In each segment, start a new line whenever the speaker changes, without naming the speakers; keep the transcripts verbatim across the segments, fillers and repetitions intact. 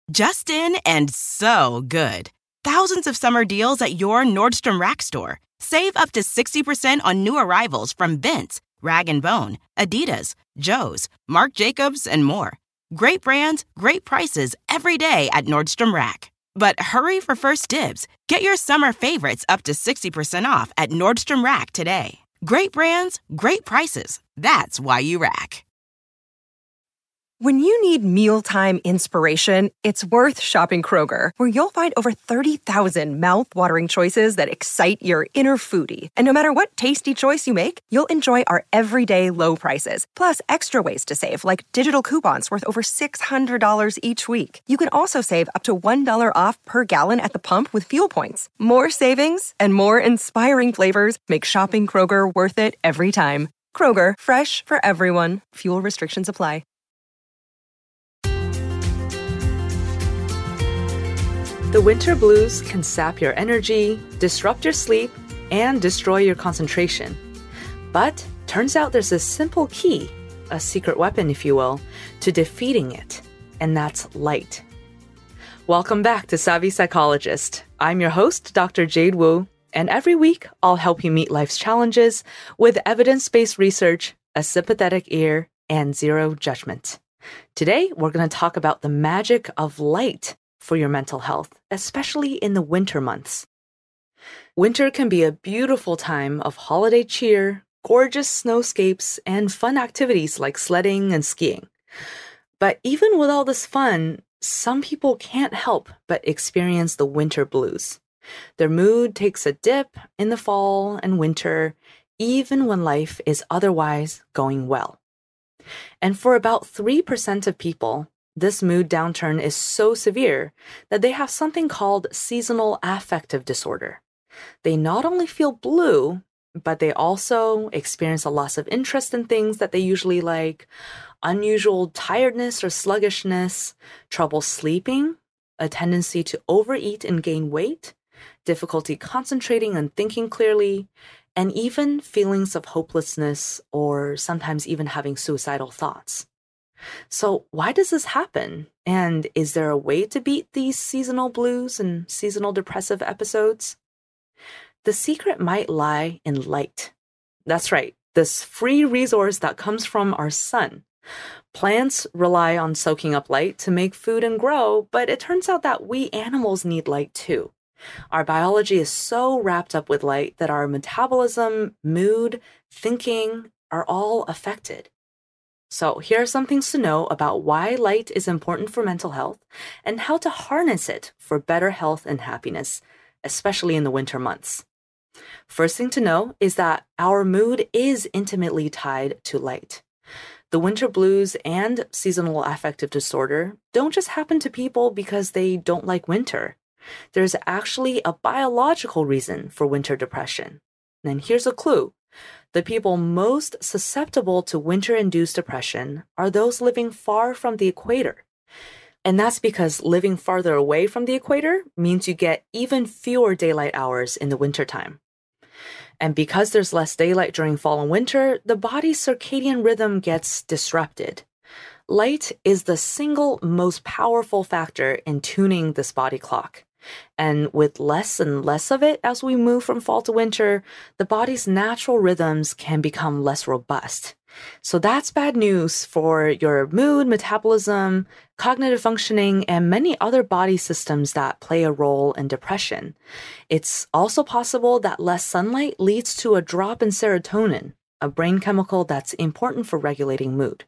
Just in and so good. Thousands of summer deals at your Nordstrom Rack store. Save up to sixty percent on new arrivals from Vince, Rag and Bone, Adidas, Joe's, Marc Jacobs, and more. Great brands, great prices every day at Nordstrom Rack. But hurry for first dibs. Get your summer favorites up to sixty percent off at Nordstrom Rack today. Great brands, great prices. That's why you rack.
When you need mealtime inspiration, it's worth shopping Kroger, where you'll find over thirty thousand mouth-watering choices that excite your inner foodie. And no matter what tasty choice you make, you'll enjoy our everyday low prices, plus extra ways to save, like digital coupons worth over six hundred dollars each week. You can also save up to one dollar off per gallon at the pump with fuel points. More savings and more inspiring flavors make shopping Kroger worth it every time. Kroger, fresh for everyone. Fuel restrictions apply.
The winter blues can sap your energy, disrupt your sleep, and destroy your concentration. But turns out there's a simple key, a secret weapon, if you will, to defeating it, and that's light. Welcome back to Savvy Psychologist. I'm your host, Doctor Jade Wu, and every week I'll help you meet life's challenges with evidence-based research, a sympathetic ear, and zero judgment. Today, we're going to talk about the magic of light for your mental health, especially in the winter months. Winter can be a beautiful time of holiday cheer, gorgeous snowscapes, and fun activities like sledding and skiing. But even with all this fun, some people can't help but experience the winter blues. Their mood takes a dip in the fall and winter, even when life is otherwise going well. And for about three percent of people, this mood downturn is so severe that they have something called seasonal affective disorder. They not only feel blue, but they also experience a loss of interest in things that they usually like, unusual tiredness or sluggishness, trouble sleeping, a tendency to overeat and gain weight, difficulty concentrating and thinking clearly, and even feelings of hopelessness or sometimes even having suicidal thoughts. So why does this happen? And is there a way to beat these seasonal blues and seasonal depressive episodes? The secret might lie in light. That's right, this free resource that comes from our sun. Plants rely on soaking up light to make food and grow, but it turns out that we animals need light too. Our biology is so wrapped up with light that our metabolism, mood, thinking are all affected. So here are some things to know about why light is important for mental health and how to harness it for better health and happiness, especially in the winter months. First thing to know is that our mood is intimately tied to light. The winter blues and seasonal affective disorder don't just happen to people because they don't like winter. There's actually a biological reason for winter depression. And here's a clue. The people most susceptible to winter-induced depression are those living far from the equator. And that's because living farther away from the equator means you get even fewer daylight hours in the wintertime. And because there's less daylight during fall and winter, the body's circadian rhythm gets disrupted. Light is the single most powerful factor in tuning this body clock. And with less and less of it as we move from fall to winter, the body's natural rhythms can become less robust. So that's bad news for your mood, metabolism, cognitive functioning, and many other body systems that play a role in depression. It's also possible that less sunlight leads to a drop in serotonin, a brain chemical that's important for regulating mood.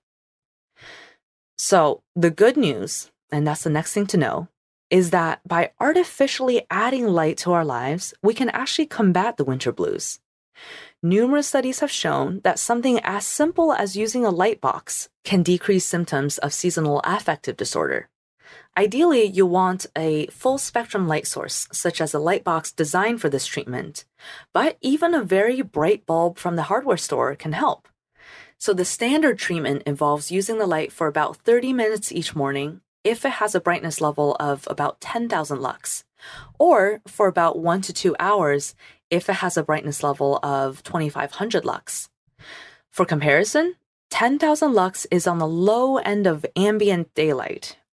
So the good news, and that's the next thing to know, is that by artificially adding light to our lives, we can actually combat the winter blues. Numerous studies have shown that something as simple as using a light box can decrease symptoms of seasonal affective disorder. Ideally, you want a full-spectrum light source, such as a light box designed for this treatment, but even a very bright bulb from the hardware store can help. So the standard treatment involves using the light for about thirty minutes each morning if it has a brightness level of about ten thousand lux, or for about one to two hours if it has a brightness level of twenty-five hundred lux. For comparison, ten thousand lux is on the low end of ambient daylight,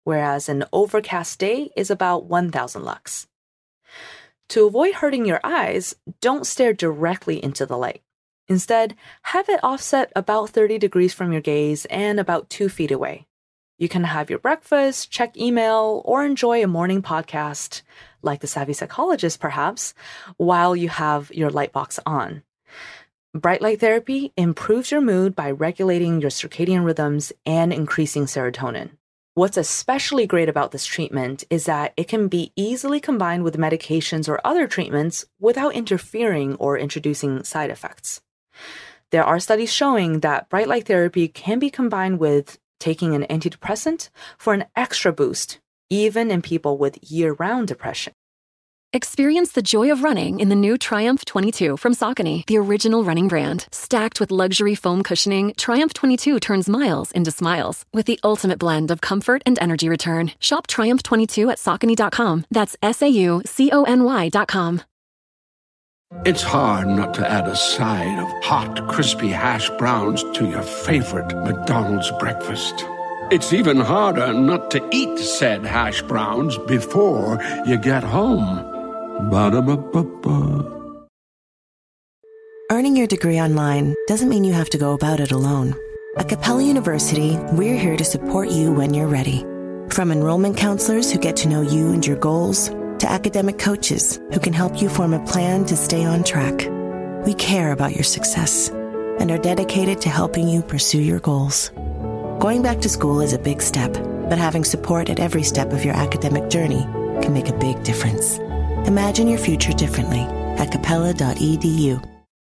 whereas an overcast day is about one thousand lux. To avoid hurting your eyes, don't stare directly into the light. Instead, have it offset about thirty degrees from your gaze and about two feet away. You can have your breakfast, check email, or enjoy a morning podcast, like The Savvy Psychologist perhaps, while you have your light box on. Bright light therapy improves your mood by regulating your circadian rhythms and increasing serotonin. What's especially great about this treatment is that it can be easily combined with medications or other treatments without interfering or introducing side effects. There are studies showing that bright light therapy can be combined with taking an antidepressant for an extra boost, even in people with year-round depression.
Experience the joy of running in the new Triumph twenty-two from Saucony, the original running brand. Stacked with luxury foam cushioning, Triumph twenty-two turns miles into smiles with the ultimate blend of comfort and energy return. Shop Triumph twenty-two at Saucony dot com. That's S A U C O N Y dot com.
It's hard not to add a side of hot, crispy hash browns to your favorite McDonald's breakfast. It's even harder not to eat said hash browns before you get home. Ba-da-ba-ba-ba.
Earning your degree online doesn't mean you have to go about it alone. At Capella University, we're here to support you when you're ready. From enrollment counselors who get to know you and your goals, to academic coaches who can help you form a plan to stay on track. We care about your success and are dedicated to helping you pursue your goals. Going back to school is a big step, but having support at every step of your academic journey can make a big difference. Imagine your future differently at capella dot e d u.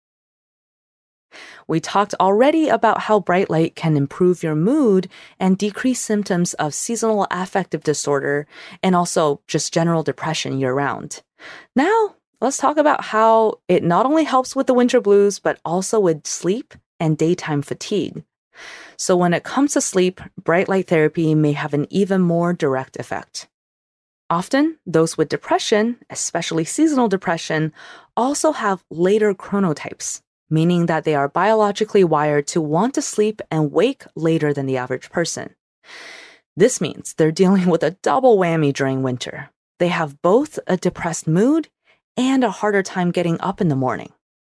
We talked already about how bright light can improve your mood and decrease symptoms of seasonal affective disorder and also just general depression year-round. Now, let's talk about how it not only helps with the winter blues, but also with sleep and daytime fatigue. So when it comes to sleep, bright light therapy may have an even more direct effect. Often, those with depression, especially seasonal depression, also have later chronotypes, meaning that they are biologically wired to want to sleep and wake later than the average person. This means they're dealing with a double whammy during winter. They have both a depressed mood and a harder time getting up in the morning.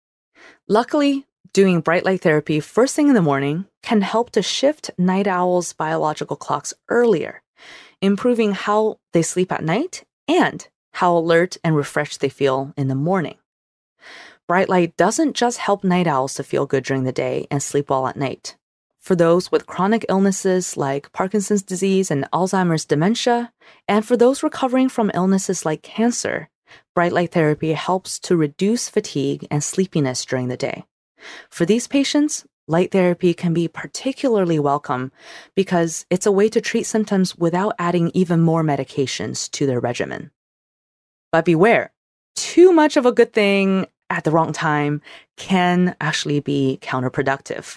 Luckily, doing bright light therapy first thing in the morning can help to shift night owls' biological clocks earlier, improving how they sleep at night and how alert and refreshed they feel in the morning. Bright light doesn't just help night owls to feel good during the day and sleep well at night. For those with chronic illnesses like Parkinson's disease and Alzheimer's dementia, and for those recovering from illnesses like cancer, bright light therapy helps to reduce fatigue and sleepiness during the day. For these patients, light therapy can be particularly welcome because it's a way to treat symptoms without adding even more medications to their regimen. But beware, too much of a good thing at the wrong time can actually be counterproductive.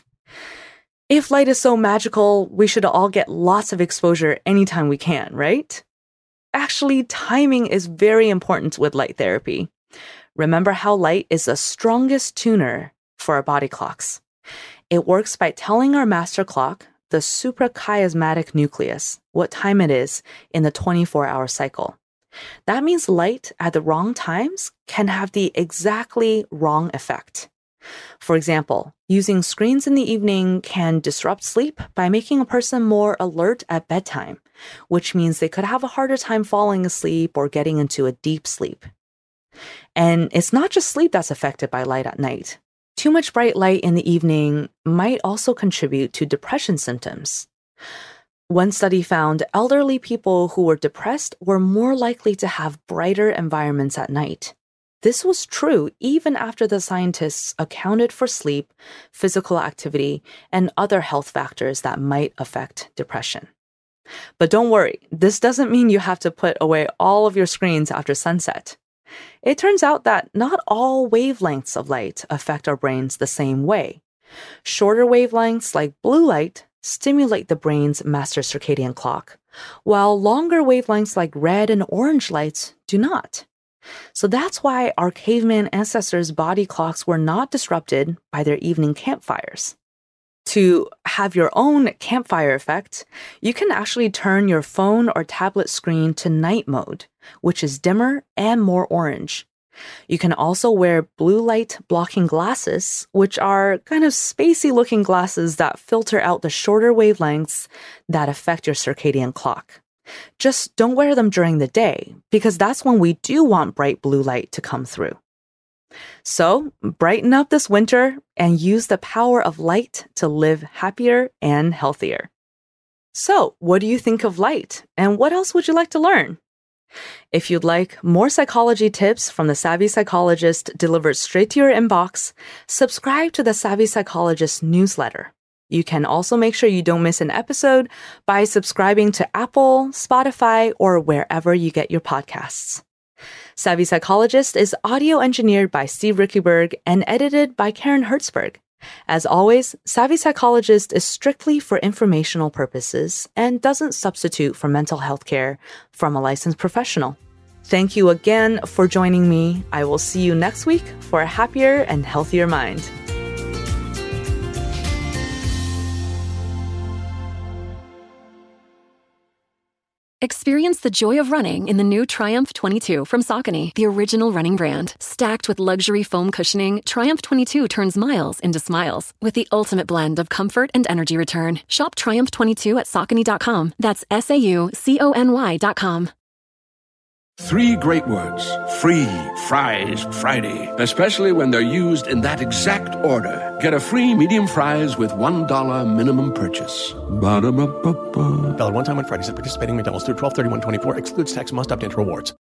If light is so magical, we should all get lots of exposure anytime we can, right? Actually, timing is very important with light therapy. Remember how light is the strongest tuner for our body clocks. It works by telling our master clock, the suprachiasmatic nucleus, what time it is in the twenty-four hour cycle. That means light at the wrong times can have the exactly wrong effect. For example, using screens in the evening can disrupt sleep by making a person more alert at bedtime, which means they could have a harder time falling asleep or getting into a deep sleep. And it's not just sleep that's affected by light at night. Too much bright light in the evening might also contribute to depression symptoms. One study found elderly people who were depressed were more likely to have brighter environments at night. This was true even after the scientists accounted for sleep, physical activity, and other health factors that might affect depression. But don't worry, this doesn't mean you have to put away all of your screens after sunset. It turns out that not all wavelengths of light affect our brains the same way. Shorter wavelengths like blue light stimulate the brain's master circadian clock, while longer wavelengths like red and orange lights do not. So that's why our caveman ancestors' body clocks were not disrupted by their evening campfires. To have your own campfire effect, you can actually turn your phone or tablet screen to night mode, which is dimmer and more orange. You can also wear blue light blocking glasses, which are kind of spacey looking glasses that filter out the shorter wavelengths that affect your circadian clock. Just don't wear them during the day, because that's when we do want bright blue light to come through. So, brighten up this winter and use the power of light to live happier and healthier. So, what do you think of light? And what else would you like to learn? If you'd like more psychology tips from the Savvy Psychologist delivered straight to your inbox, subscribe to the Savvy Psychologist newsletter. You can also make sure you don't miss an episode by subscribing to Apple, Spotify, or wherever you get your podcasts. Savvy Psychologist is audio engineered by Steve Rickeberg and edited by Karen Hertzberg. As always, Savvy Psychologist is strictly for informational purposes and doesn't substitute for mental health care from a licensed professional. Thank you again for joining me. I will see you next week for a happier and healthier mind.
Experience the joy of running in the new Triumph twenty-two from Saucony, the original running brand. Stacked with luxury foam cushioning, Triumph twenty-two turns miles into smiles with the ultimate blend of comfort and energy return. Shop Triumph twenty-two at Saucony dot com. That's S A U C O N Y dot com.
Three great words. Free Fries Friday. Especially when they're used in that exact order. Get a free medium fries with one dollar minimum purchase. Ba-da-ba-ba-ba.
Valid one time on Fridays at participating McDonald's through twelve thirty-one twenty-four. Excludes tax. Must opt into rewards.